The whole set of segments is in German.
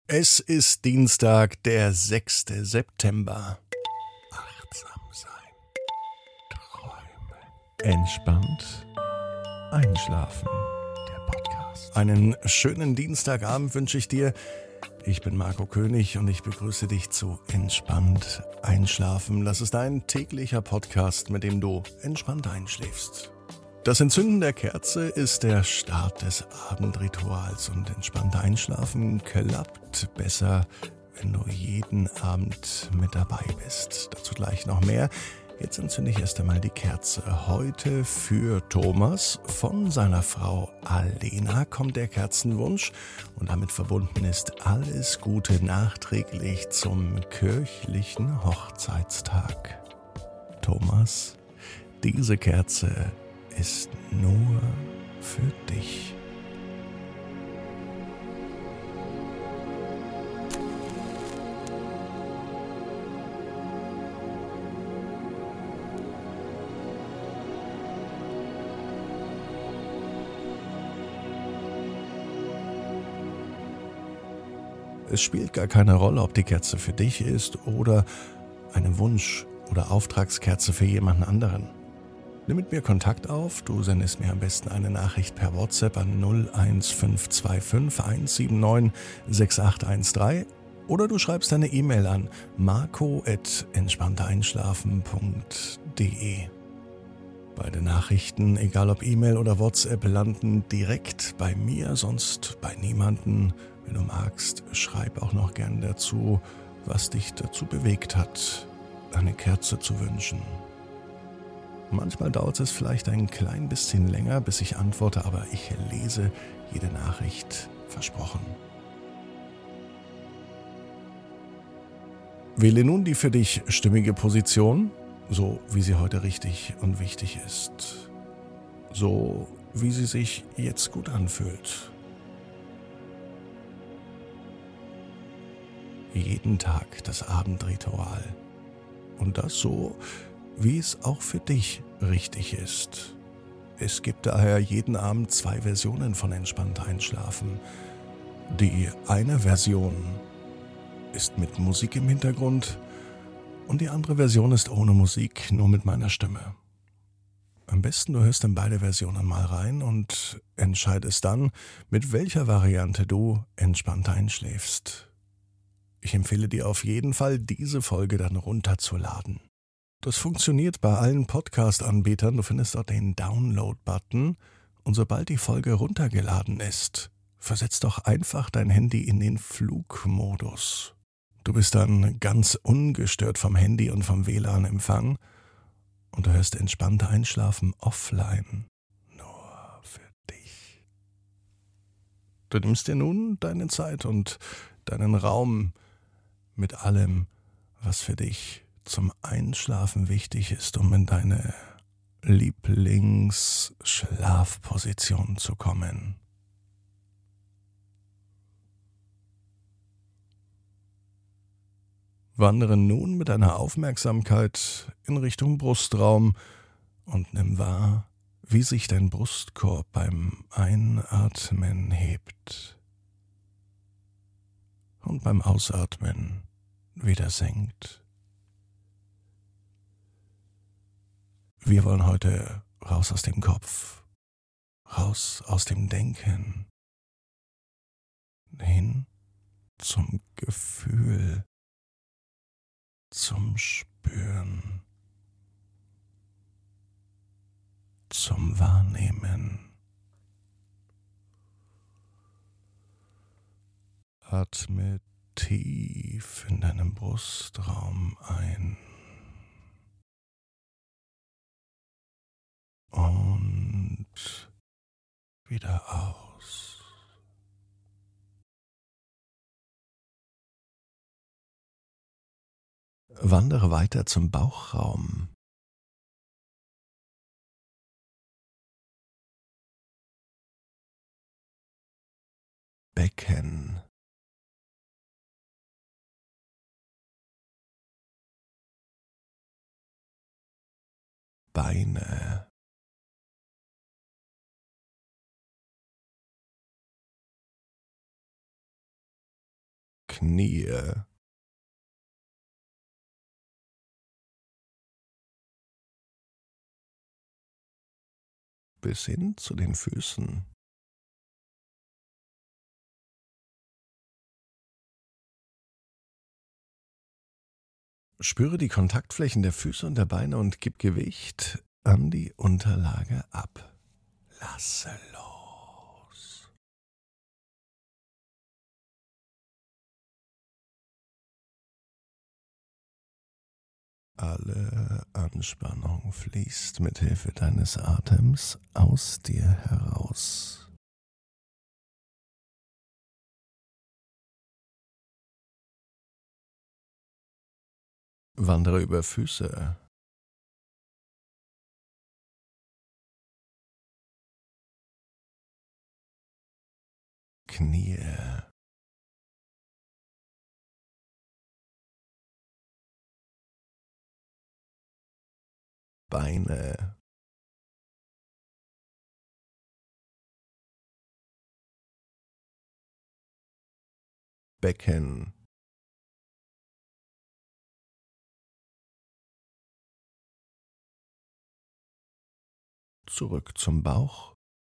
Es ist Dienstag, der 6. September. Achtsam sein, träumen, entspannt einschlafen. Der Podcast. Einen schönen Dienstagabend wünsche ich dir. Ich bin Marco König und ich begrüße dich zu Entspannt einschlafen. Das ist ein täglicher Podcast, mit dem du entspannt einschläfst. Das Entzünden der Kerze ist der Start des Abendrituals und entspannt einschlafen klappt besser, wenn du jeden Abend mit dabei bist. Dazu gleich noch mehr. Jetzt entzünde ich erst einmal die Kerze. Heute für Thomas. Von seiner Frau Alena kommt der Kerzenwunsch und damit verbunden ist alles Gute nachträglich zum kirchlichen Hochzeitstag. Thomas, diese Kerze ist nur für dich. Es spielt gar keine Rolle, ob die Kerze für dich ist oder eine Wunsch- oder Auftragskerze für jemanden anderen. Nimm mit mir Kontakt auf, du sendest mir am besten eine Nachricht per WhatsApp an 01525 179 6813 oder du schreibst eine E-Mail an marco@entspanntereinschlafen.de. Beide Nachrichten, egal ob E-Mail oder WhatsApp, landen direkt bei mir, sonst bei niemanden. Wenn du magst, schreib auch noch gern dazu, was dich dazu bewegt hat, eine Kerze zu wünschen. Manchmal dauert es vielleicht ein klein bisschen länger, bis ich antworte, aber ich lese jede Nachricht, versprochen. Wähle nun die für dich stimmige Position, so wie sie heute richtig und wichtig ist. So wie sie sich jetzt gut anfühlt. Jeden Tag das Abendritual. Und das so, wie es auch für dich richtig ist. Es gibt daher jeden Abend 2 Versionen von Entspannt einschlafen. Die eine Version ist mit Musik im Hintergrund und die andere Version ist ohne Musik, nur mit meiner Stimme. Am besten du hörst in beide Versionen mal rein und entscheidest dann, mit welcher Variante du entspannt einschläfst. Ich empfehle dir auf jeden Fall, diese Folge dann runterzuladen. Das funktioniert bei allen Podcast-Anbietern. Du findest dort den Download-Button und sobald die Folge runtergeladen ist, versetz doch einfach dein Handy in den Flugmodus. Du bist dann ganz ungestört vom Handy und vom WLAN-Empfang und du hörst entspannt einschlafen offline. Nur für dich. Du nimmst dir nun deine Zeit und deinen Raum mit allem, was für dich zum Einschlafen wichtig ist, um in deine Lieblingsschlafposition zu kommen. Wandere nun mit deiner Aufmerksamkeit in Richtung Brustraum und nimm wahr, wie sich dein Brustkorb beim Einatmen hebt und beim Ausatmen wieder senkt. Wir wollen heute raus aus dem Kopf, raus aus dem Denken, hin zum Gefühl, zum Spüren, zum Wahrnehmen. Atme tief in deinem Brustraum ein und wieder aus. Wandere weiter zum Bauchraum. Becken. Beine. Knie, bis hin zu den Füßen. Spüre die Kontaktflächen der Füße und der Beine und gib Gewicht an die Unterlage ab. Lasse los. Alle Anspannung fließt mit Hilfe deines Atems aus dir heraus. Wandere über Füße, Knie, Beine, Becken, zurück zum Bauch,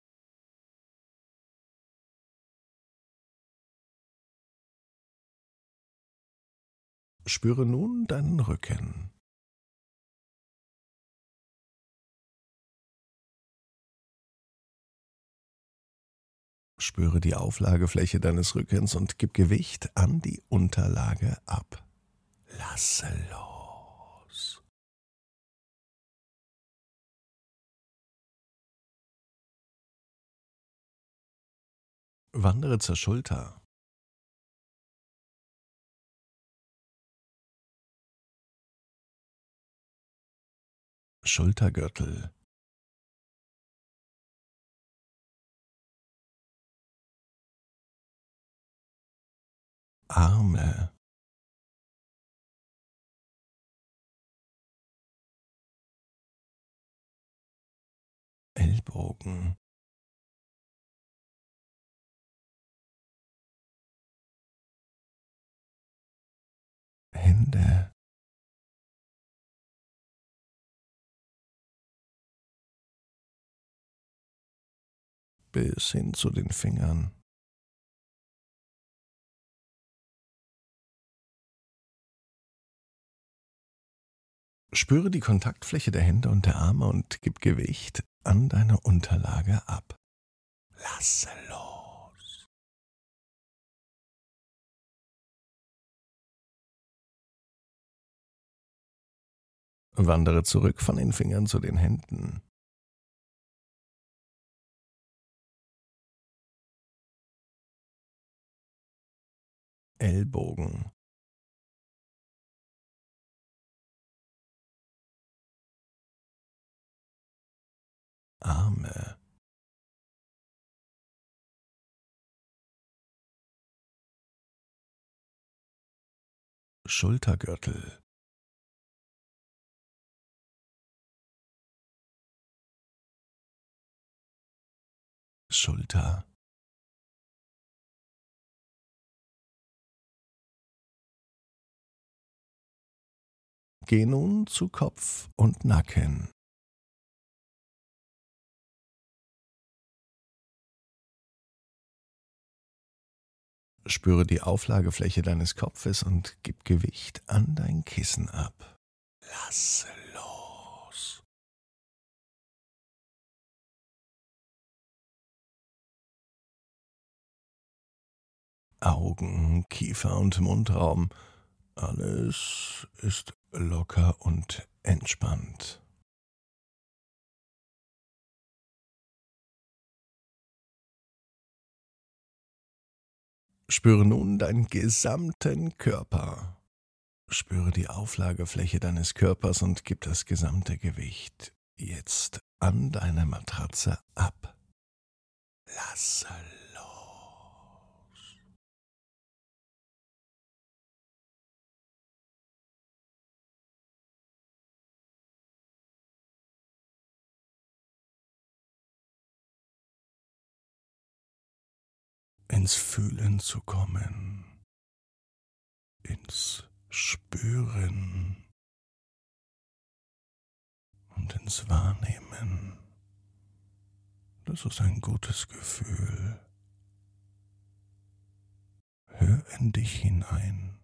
spüre nun deinen Rücken. Spüre die Auflagefläche deines Rückens und gib Gewicht an die Unterlage ab. Lasse los. Wandere zur Schulter, Schultergürtel, Arme, Ellbogen, Hände, bis hin zu den Fingern. Spüre die Kontaktfläche der Hände und der Arme und gib Gewicht an deine Unterlage ab. Lasse los. Wandere zurück von den Fingern zu den Händen. Ellbogen, Arme, Schultergürtel, Schulter, geh nun zu Kopf und Nacken. Spüre die Auflagefläche deines Kopfes und gib Gewicht an dein Kissen ab. Lasse los. Augen, Kiefer und Mundraum. Alles ist locker und entspannt. Spüre nun deinen gesamten Körper. Spüre die Auflagefläche deines Körpers und gib das gesamte Gewicht jetzt an deine Matratze ab. Lasse los. Ins Fühlen zu kommen. ins Spüren und ins Wahrnehmen. Das ist ein gutes Gefühl. Hör in dich hinein.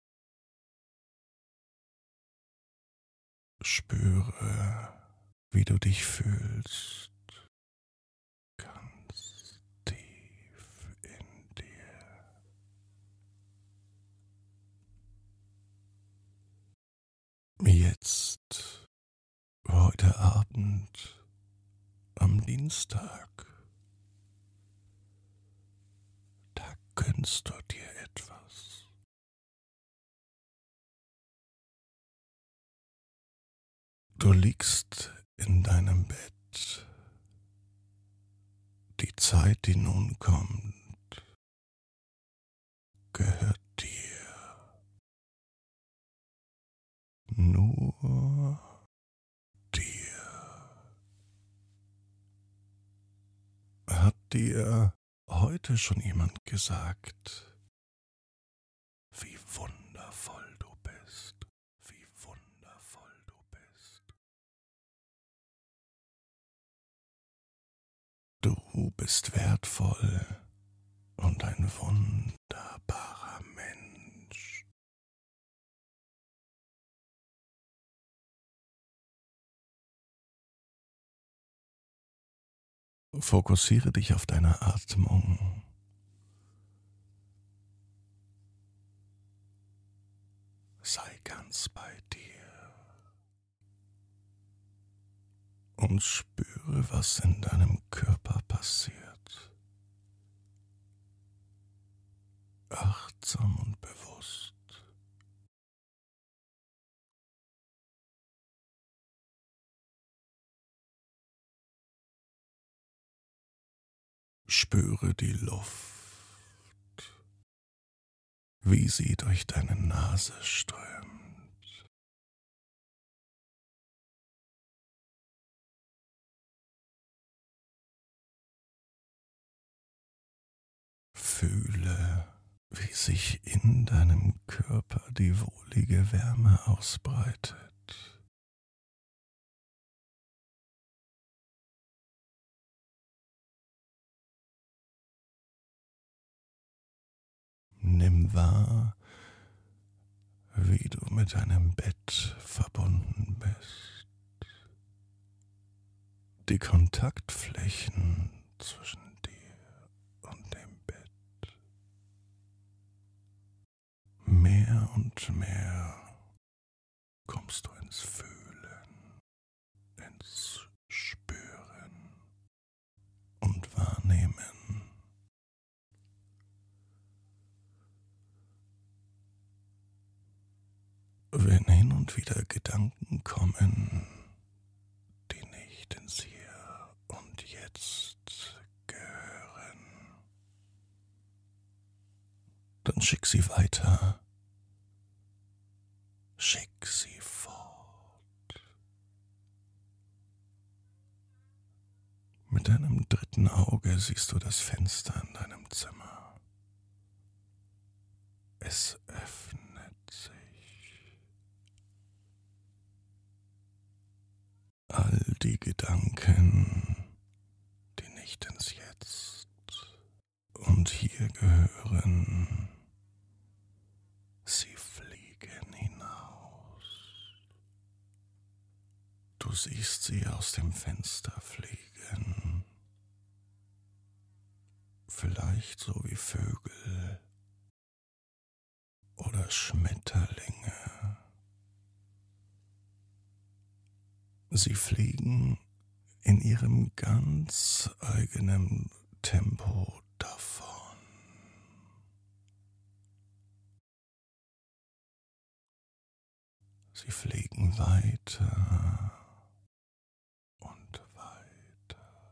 Spüre, wie du dich fühlst. Ganz tief in dir. Jetzt, heute Abend, am Dienstag, da gönnst du dir etwas. Du liegst in deinem Bett. Die Zeit, die nun kommt, gehört dir. Nur dir. Hat dir heute schon jemand gesagt, wie wundervoll du bist? Wie wundervoll du bist. Du bist wertvoll und ein wunderbarer Mensch. Fokussiere dich auf deine Atmung. Sei ganz bei dir und spüre, was in deinem Körper passiert. Achtsam und bewusst. Spüre die Luft, wie sie durch deine Nase strömt. Fühle, wie sich in deinem Körper die wohlige Wärme ausbreitet. Nimm wahr, wie du mit deinem Bett verbunden bist. Die Kontaktflächen zwischen dir und dem Bett. Mehr und mehr kommst du ins Fühlen, ins Spüren und Wahrnehmen. Wenn hin und wieder Gedanken kommen, die nicht ins Hier und Jetzt gehören, dann schick sie weiter. Schick sie fort. Mit deinem dritten Auge siehst du das Fenster in deinem Zimmer. Es öffnet sich. All die Gedanken, die nicht ins Jetzt und Hier gehören, sie fliegen hinaus. Du siehst sie aus dem Fenster fliegen, vielleicht so wie Vögel oder Schmetterlinge. Sie fliegen in ihrem ganz eigenen Tempo davon. Sie fliegen weiter und weiter.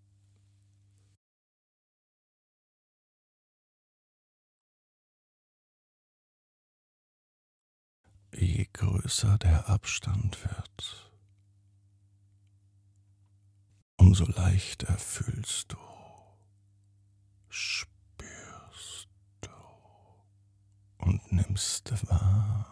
Je größer der Abstand wird, umso leichter fühlst du, spürst du und nimmst wahr.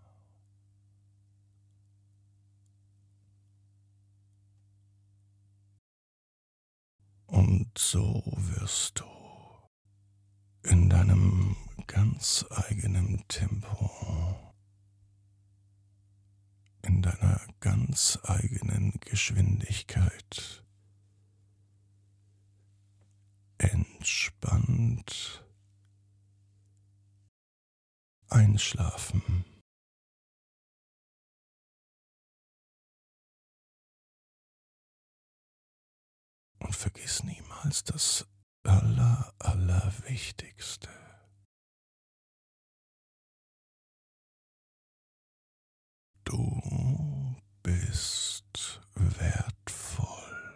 Und so wirst du in deinem ganz eigenen Tempo, in deiner ganz eigenen Geschwindigkeit entspannt einschlafen. Und vergiss niemals das Allerwichtigste. Du bist wertvoll.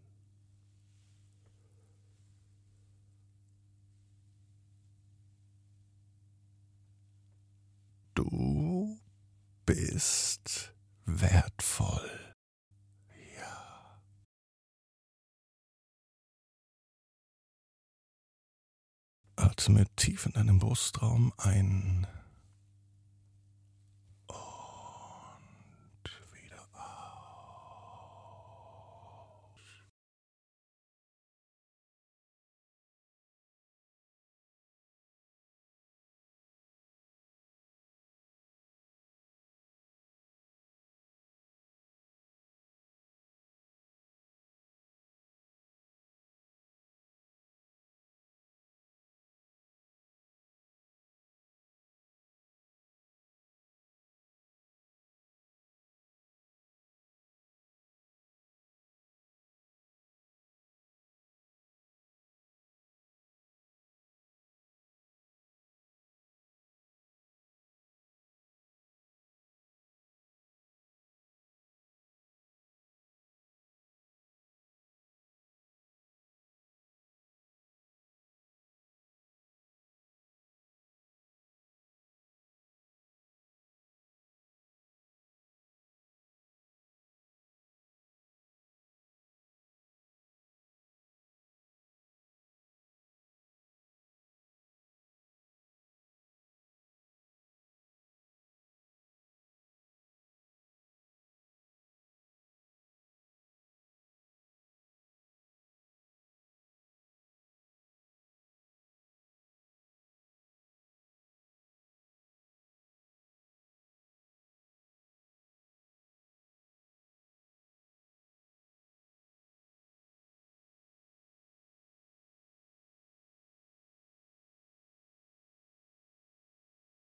Du bist wertvoll. Ja. Atme tief in deinem Brustraum ein